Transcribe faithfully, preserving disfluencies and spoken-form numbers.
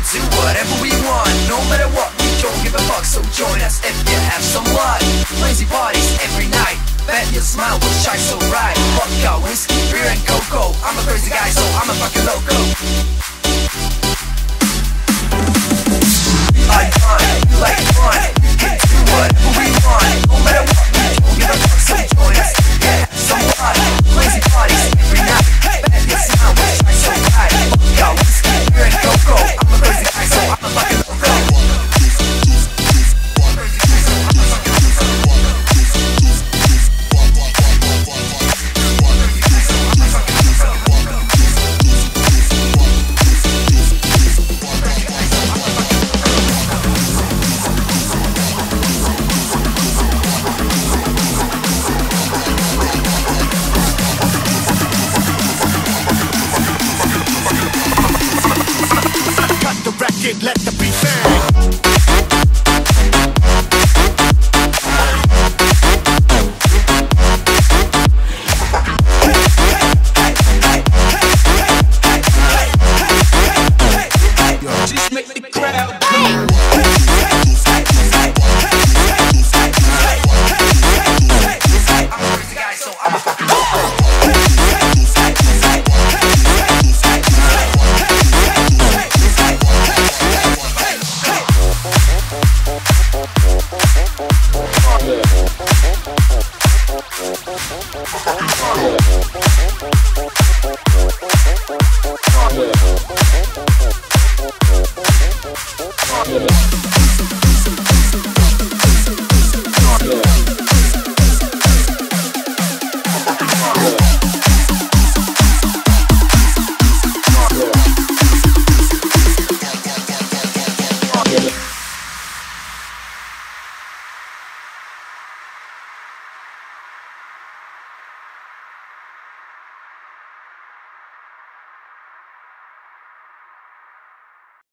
do whatever we want. No matter what, we don't give a fuck. So join us if you have some blood. Lazy parties every night. Bet your smile will shine so bright. Vodka, whiskey, beer and cocoa. I'm a crazy guy, so I'm a fucking loco. Like fun, you like fun. We can do whatever we want. No matter what, we don't give a fuck. So join us if you have some blood. Lazy parties every night. Bet your smile will shine so bright. Vodka, whiskey, beer and cocoa. I'm a crazy guy, so I'm a fucking loco. Let the beat bang. Just make the crowd go. Yeah.